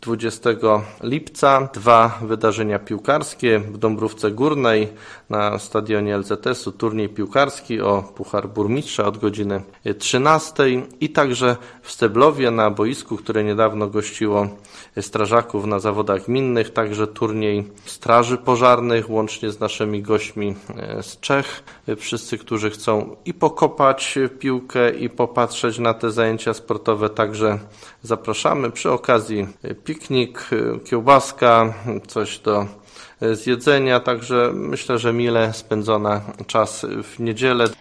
20 lipca 2 wydarzenia piłkarskie w Dąbrówce Górnej na stadionie LZS-u, turniej piłkarski o Puchar Burmistrza od godziny 13 i także w Steblowie na boisku, które niedawno gościło strażaków na zawodach gminnych, także turniej straży pożarnych łącznie z naszymi gośćmi z Czech. Wszyscy, którzy chcą i pokopać piłkę i popatrzeć na te zajęcia sportowe, także zapraszamy. Przy okazji piknik, kiełbaska, coś do zjedzenia, także myślę, że mile spędzona czas w niedzielę.